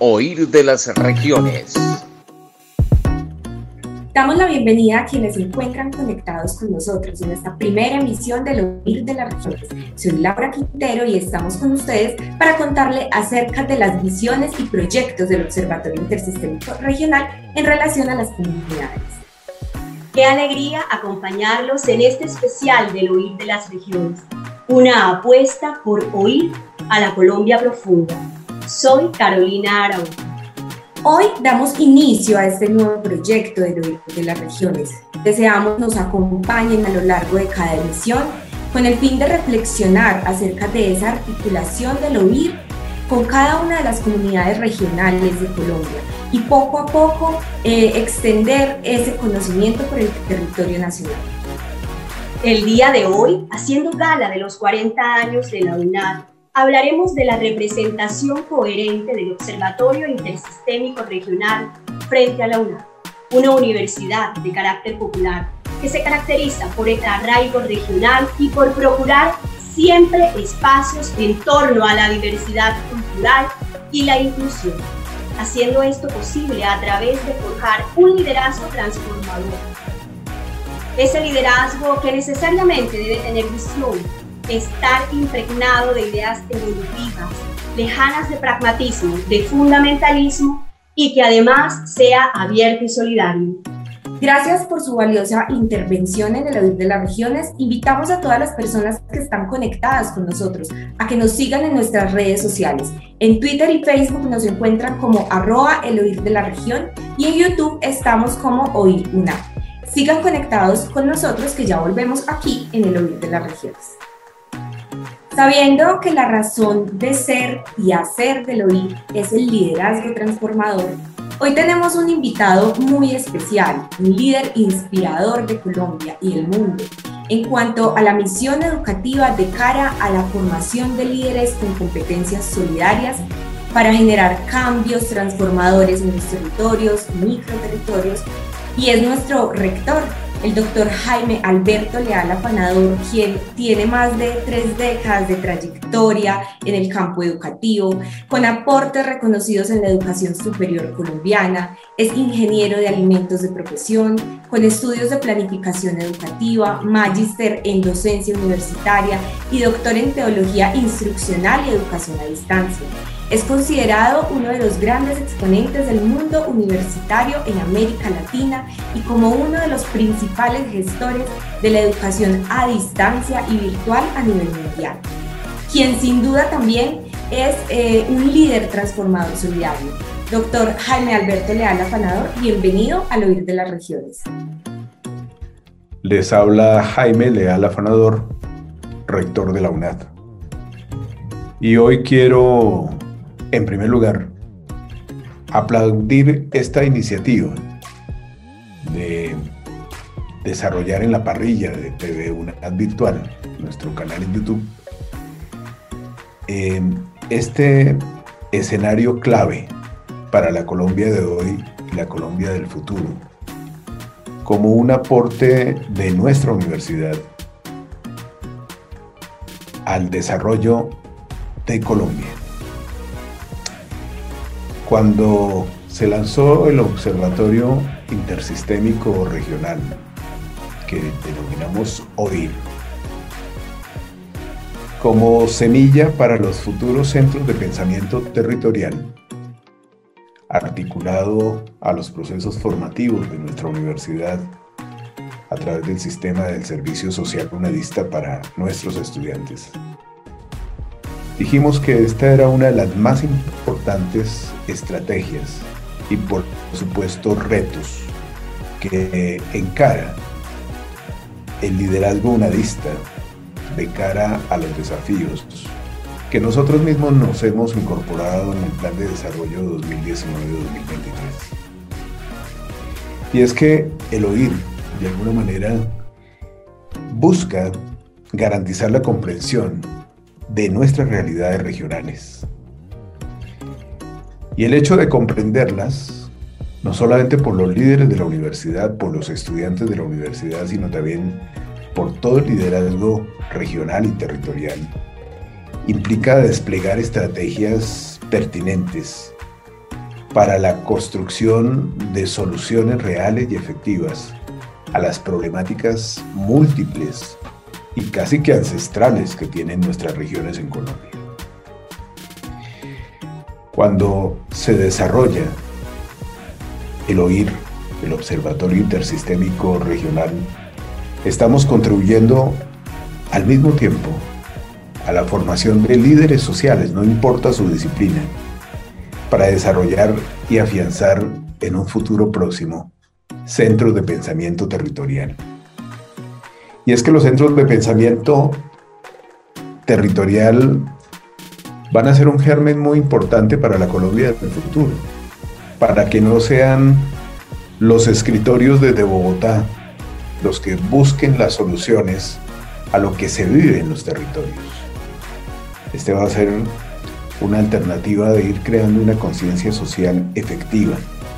Oír de las Regiones. Damos la bienvenida a quienes se encuentran conectados con nosotros en esta primera emisión del Oír de las Regiones. Soy Laura Quintero y estamos con ustedes para contarle acerca de las visiones y proyectos del Observatorio Intersistémico Regional en relación a las comunidades. Qué alegría acompañarlos en este especial del Oír de las Regiones, una apuesta por oír a la Colombia profunda. Soy Carolina Araújo. Hoy damos inicio a este nuevo proyecto del Oír de las Regiones. Deseamos nos acompañen a lo largo de cada emisión con el fin de reflexionar acerca de esa articulación del oír con cada una de las comunidades regionales de Colombia y poco a poco extender ese conocimiento por el territorio nacional. El día de hoy, haciendo gala de los 40 años de la UNAD, hablaremos de la representación coherente del Observatorio Intersistémico Regional frente a la UNAD, una universidad de carácter popular que se caracteriza por el arraigo regional y por procurar siempre espacios en torno a la diversidad cultural y la inclusión, haciendo esto posible a través de forjar un liderazgo transformador. Ese liderazgo que necesariamente debe tener visión, estar impregnado de ideas evolutivas, lejanas de pragmatismo, de fundamentalismo y que además sea abierto y solidario. Gracias por su valiosa intervención en el Oír de las Regiones. Invitamos a todas las personas que están conectadas con nosotros a que nos sigan en nuestras redes sociales. En Twitter y Facebook nos encuentran como @eloírdelaregión y en YouTube estamos como Oír UNAD. Sigan conectados con nosotros que ya volvemos aquí en el Oír de las Regiones. Sabiendo que la razón de ser y hacer del oír es el liderazgo transformador, hoy tenemos un invitado muy especial, un líder inspirador de Colombia y el mundo, en cuanto a la misión educativa de cara a la formación de líderes con competencias solidarias para generar cambios transformadores en los territorios, microterritorios, y es nuestro rector, el doctor Jaime Alberto Leal Afanador, quien tiene más de 3 décadas de trayectoria en el campo educativo, con aportes reconocidos en la educación superior colombiana, es ingeniero de alimentos de profesión, con estudios de planificación educativa, magíster en docencia universitaria y doctor en teología instruccional y educación a distancia. Es considerado uno de los grandes exponentes del mundo universitario en América Latina y como uno de los principales gestores de la educación a distancia y virtual a nivel mundial, quien sin duda también es un líder transformador solidario. Doctor Jaime Alberto Leal Afanador, bienvenido al Oír de las Regiones. Les habla Jaime Leal Afanador, rector de la UNAD. Y hoy quiero, en primer lugar, aplaudir esta iniciativa de desarrollar en la parrilla de TV UNAD Virtual, nuestro canal en YouTube, este escenario clave para la Colombia de hoy y la Colombia del futuro, como un aporte de nuestra universidad al desarrollo de Colombia. Cuando se lanzó el Observatorio Intersistémico Regional, que denominamos OIR, como semilla para los futuros centros de pensamiento territorial, articulado a los procesos formativos de nuestra universidad a través del sistema del servicio social unadista para nuestros estudiantes. Dijimos que esta era una de las más importantes estrategias y, por supuesto, retos que encara el liderazgo unadista de cara a los desafíos que nosotros mismos nos hemos incorporado en el Plan de Desarrollo 2019-2023. Y es que el oír, de alguna manera, busca garantizar la comprensión de nuestras realidades regionales. Y el hecho de comprenderlas, no solamente por los líderes de la universidad, por los estudiantes de la universidad, sino también por todo el liderazgo regional y territorial, implica desplegar estrategias pertinentes para la construcción de soluciones reales y efectivas a las problemáticas múltiples y casi que ancestrales que tienen nuestras regiones en Colombia. Cuando se desarrolla el OIR, el Observatorio Intersistémico Regional, estamos contribuyendo al mismo tiempo a la formación de líderes sociales, no importa su disciplina, para desarrollar y afianzar en un futuro próximo centros de pensamiento territorial. Y es que los centros de pensamiento territorial van a ser un germen muy importante para la Colombia del futuro, para que no sean los escritorios desde Bogotá los que busquen las soluciones a lo que se vive en los territorios. Este va a ser una alternativa de ir creando una conciencia social efectiva,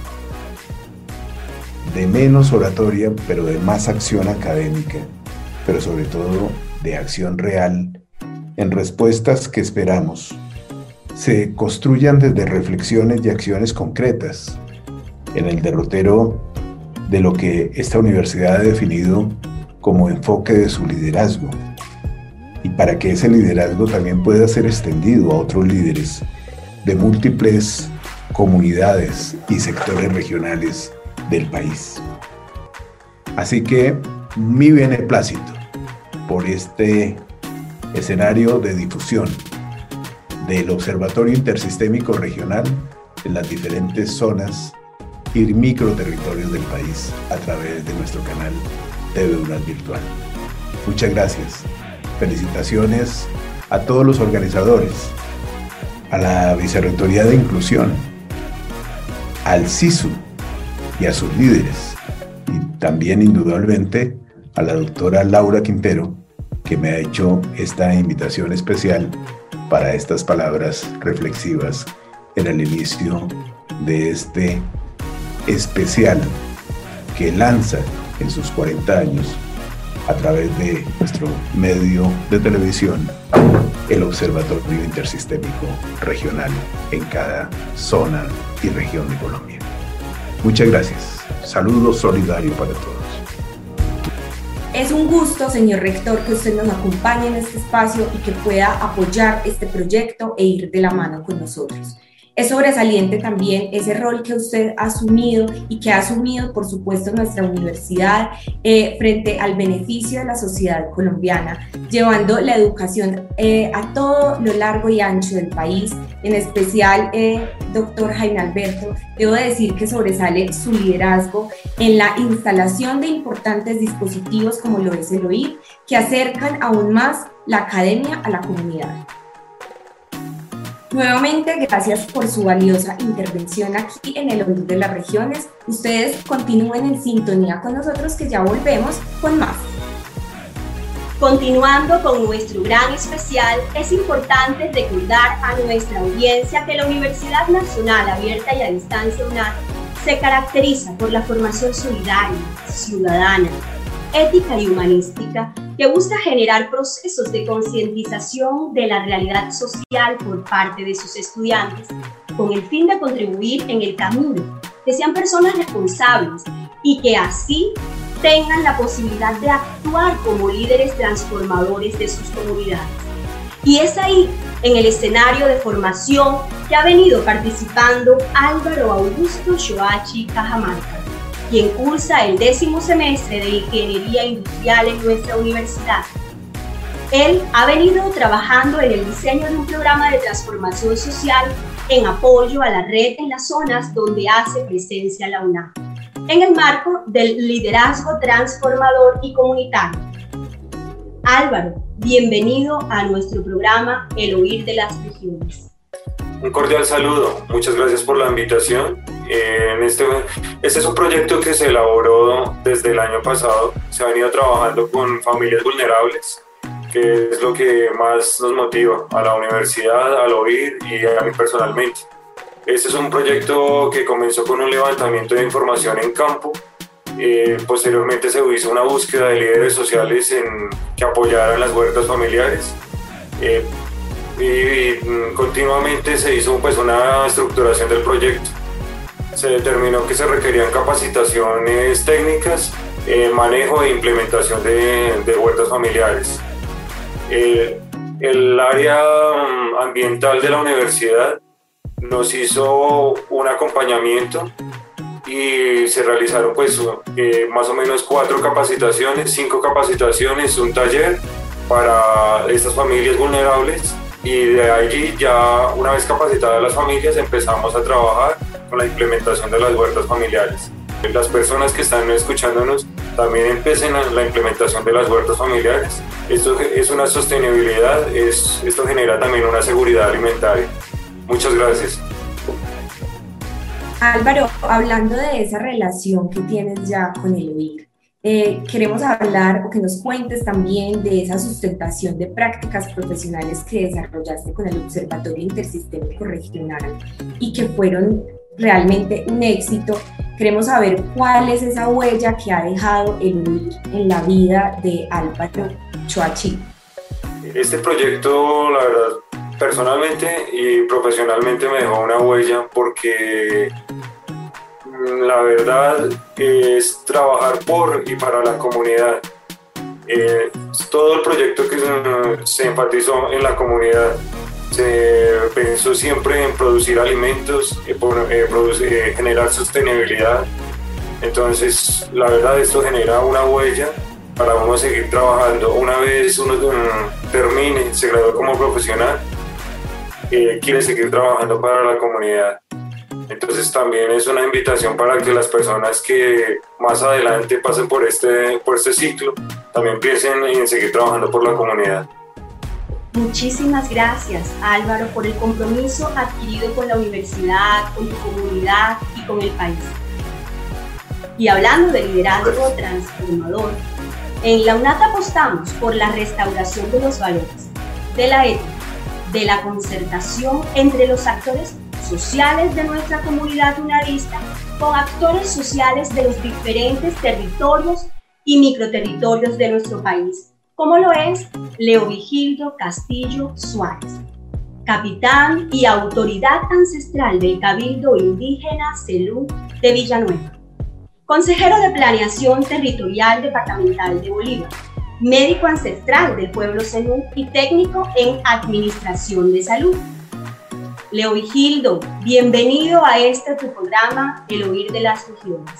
de menos oratoria, pero de más acción académica, pero sobre todo de acción real, en respuestas que esperamos se construyan desde reflexiones y acciones concretas, en el derrotero de lo que esta universidad ha definido como enfoque de su liderazgo, y para que ese liderazgo también pueda ser extendido a otros líderes de múltiples comunidades y sectores regionales del país. Así que mi beneplácito por este escenario de difusión del Observatorio Intersistémico Regional en las diferentes zonas y microterritorios del país a través de nuestro canal TV UNAD Virtual. Muchas gracias. Felicitaciones a todos los organizadores, a la Vicerrectoría de Inclusión, al CISU y a sus líderes, y también indudablemente a la doctora Laura Quintero, que me ha hecho esta invitación especial para estas palabras reflexivas en el inicio de este especial que lanza en sus 40 años a través de nuestro medio de televisión, el Observatorio Intersistémico Regional en cada zona y región de Colombia. Muchas gracias. Saludo solidario para todos. Es un gusto, señor rector, que usted nos acompañe en este espacio y que pueda apoyar este proyecto e ir de la mano con nosotros. Es sobresaliente también ese rol que usted ha asumido y que ha asumido, por supuesto, nuestra universidad frente al beneficio de la sociedad colombiana, llevando la educación a todo lo largo y ancho del país. En especial, doctor Jaime Alberto, debo decir que sobresale su liderazgo en la instalación de importantes dispositivos como lo es el OIR, que acercan aún más la academia a la comunidad. Nuevamente, gracias por su valiosa intervención aquí en el OIR de las regiones. Ustedes continúen en sintonía con nosotros, que ya volvemos con más. Continuando con nuestro gran especial, es importante recordar a nuestra audiencia que la Universidad Nacional Abierta y a Distancia UNAD se caracteriza por la formación solidaria, ciudadana, ética y humanística, que busca generar procesos de concientización de la realidad social por parte de sus estudiantes, con el fin de contribuir en el camino, que sean personas responsables y que así tengan la posibilidad de actuar como líderes transformadores de sus comunidades. Y es ahí, en el escenario de formación, que ha venido participando Álvaro Augusto Shoachi Cajamarca, quien cursa el 10º semestre de Ingeniería Industrial en nuestra universidad. Él ha venido trabajando en el diseño de un programa de transformación social en apoyo a la red en las zonas donde hace presencia la UNAD, en el marco del liderazgo transformador y comunitario. Álvaro, bienvenido a nuestro programa El Oír de las Regiones. Un cordial saludo, muchas gracias por la invitación. Este es un proyecto que se elaboró desde el año pasado. Se ha venido trabajando con familias vulnerables, que es lo que más nos motiva a la universidad, al OIR y a mí personalmente. Este es un proyecto que comenzó con un levantamiento de información en campo. Posteriormente se hizo una búsqueda de líderes sociales que apoyaran las huertas familiares. Y continuamente se hizo una estructuración del proyecto. se determinó que se requerían capacitaciones técnicas, manejo e implementación de huertas familiares. El área ambiental de la universidad nos hizo un acompañamiento y se realizaron pues más o menos 4 capacitaciones, 5 capacitaciones, un taller para estas familias vulnerables, y de allí ya, una vez capacitadas las familias, empezamos a trabajar con la implementación de las huertas familiares. Las personas que están escuchándonos también empiecen la implementación de las huertas familiares. Esto es una sostenibilidad, esto genera también una seguridad alimentaria. Muchas gracias. Álvaro, hablando de esa relación que tienes ya con el OIR, queremos hablar o que nos cuentes también de esa sustentación de prácticas profesionales que desarrollaste con el Observatorio Intersistémico Regional y que fueron realmente un éxito. Queremos saber cuál es esa huella que ha dejado el OIR en la vida de Álvaro Choachí. Este proyecto, la verdad, personalmente y profesionalmente me dejó una huella, porque la verdad es trabajar por y para la comunidad. Todo el proyecto que se enfatizó en la comunidad, se pensó siempre en producir alimentos, generar sostenibilidad. Entonces, la verdad, esto genera una huella para uno seguir trabajando. Una vez uno termine, se gradúe como profesional, quiere seguir trabajando para la comunidad. Entonces también es una invitación para que las personas que más adelante pasen por este ciclo también piensen en seguir trabajando por la comunidad. Muchísimas gracias, Álvaro, por el compromiso adquirido con la universidad, con tu comunidad y con el país. Y hablando de liderazgo transformador, en la UNAT apostamos por la restauración de los valores, de la ética, de la concertación entre los actores sociales de nuestra comunidad unarista con actores sociales de los diferentes territorios y microterritorios de nuestro país, como lo es Leovigildo Castillo Suárez, capitán y autoridad ancestral del Cabildo Indígena Selú de Villanueva, consejero de Planeación Territorial Departamental de Bolívar, médico ancestral del pueblo Selú y técnico en Administración de Salud. Leovigildo, bienvenido a tu programa, El Oír de las Regiones.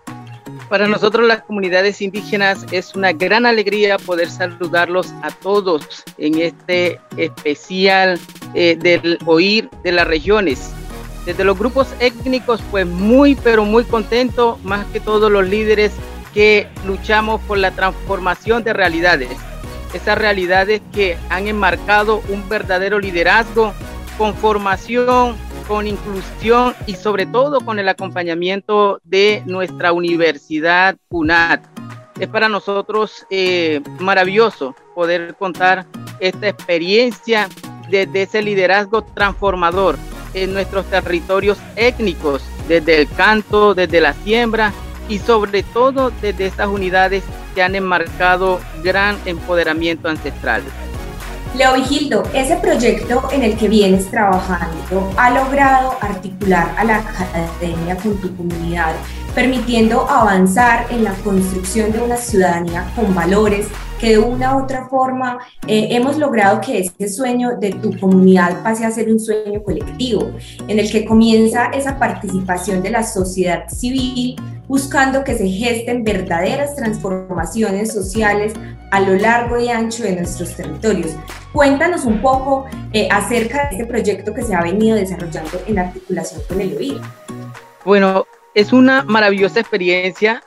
Para nosotros, las comunidades indígenas, es una gran alegría poder saludarlos a todos en este especial del Oír de las Regiones. Desde los grupos étnicos, pues pero muy contento, más que todos los líderes que luchamos por la transformación de realidades. Esas realidades que han enmarcado un verdadero liderazgo con formación, con inclusión y sobre todo con el acompañamiento de nuestra universidad UNAT. Es para nosotros maravilloso poder contar esta experiencia desde ese liderazgo transformador en nuestros territorios étnicos, desde el canto, desde la siembra y sobre todo desde estas unidades que han enmarcado gran empoderamiento ancestral. Leovigildo, ese proyecto en el que vienes trabajando ha logrado articular a la academia con tu comunidad, permitiendo avanzar en la construcción de una ciudadanía con valores que de una u otra forma hemos logrado que ese sueño de tu comunidad pase a ser un sueño colectivo, en el que comienza esa participación de la sociedad civil, buscando que se gesten verdaderas transformaciones sociales a lo largo y ancho de nuestros territorios. Cuéntanos un poco acerca de este proyecto que se ha venido desarrollando en articulación con el OIR. Bueno, es una maravillosa experiencia.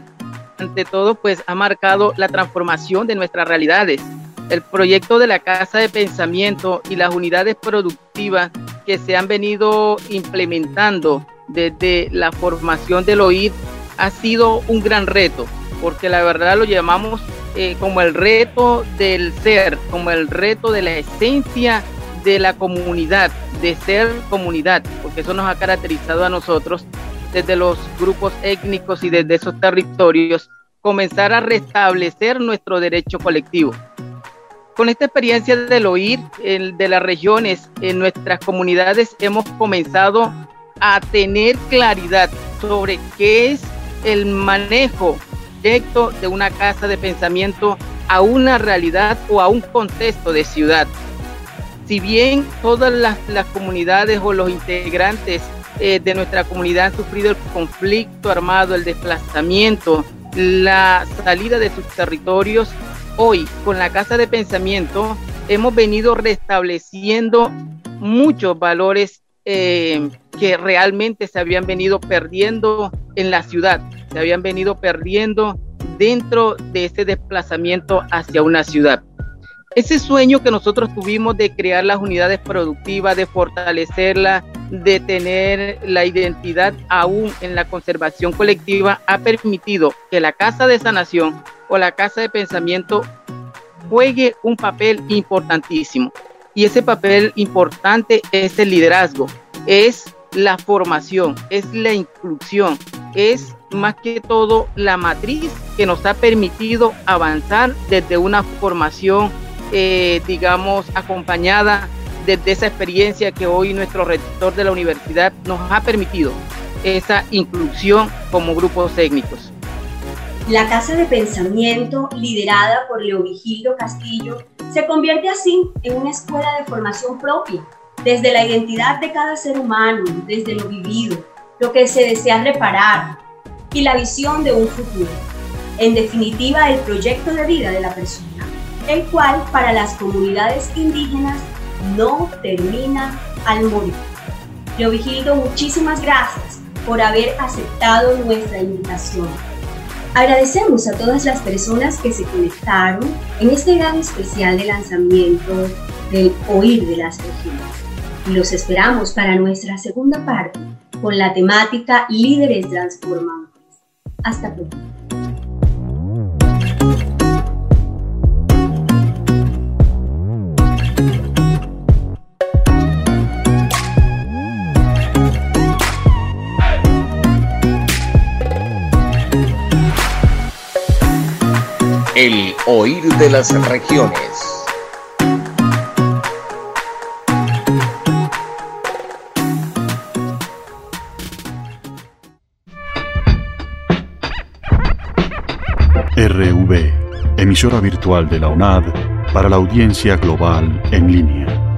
Ante todo, pues ha marcado la transformación de nuestras realidades. El proyecto de la Casa de Pensamiento y las unidades productivas que se han venido implementando desde la formación del OIR ha sido un gran reto, porque la verdad lo llamamos como el reto del ser, como el reto de la esencia de la comunidad, de ser comunidad, porque eso nos ha caracterizado a nosotros desde los grupos étnicos y desde esos territorios, comenzar a restablecer nuestro derecho colectivo. Con esta experiencia del OIR, de las regiones, en nuestras comunidades hemos comenzado a tener claridad sobre qué es el manejo directo de una casa de pensamiento a una realidad o a un contexto de ciudad. Si bien todas las comunidades o los integrantes de nuestra comunidad han sufrido el conflicto armado, el desplazamiento, la salida de sus territorios, hoy con la Casa de Pensamiento hemos venido restableciendo muchos valores que realmente se habían venido perdiendo en la ciudad, se habían venido perdiendo dentro de ese desplazamiento hacia una ciudad. Ese sueño que nosotros tuvimos de crear las unidades productivas, de fortalecerlas, de tener la identidad aún en la conservación colectiva, ha permitido que la Casa de Sanación o la Casa de Pensamiento juegue un papel importantísimo. Y ese papel importante es el liderazgo, es la formación, es la inclusión, es más que todo la matriz que nos ha permitido avanzar desde una formación digamos, acompañada desde esa experiencia que hoy nuestro rector de la universidad nos ha permitido, esa inclusión como grupos técnicos. La Casa de Pensamiento, liderada por Leovigildo Castillo, se convierte así en una escuela de formación propia, desde la identidad de cada ser humano, desde lo vivido, lo que se desea reparar y la visión de un futuro. En definitiva, el proyecto de vida de la persona, el cual para las comunidades indígenas no termina al morir. Leovigildo, muchísimas gracias por haber aceptado nuestra invitación. Agradecemos a todas las personas que se conectaron en este gran especial de lanzamiento del Oír de las Regiones. Y los esperamos para nuestra segunda parte con la temática Líderes Transformadores. Hasta pronto. El Oír de las Regiones. RV, emisora virtual de la UNAD para la audiencia global en línea.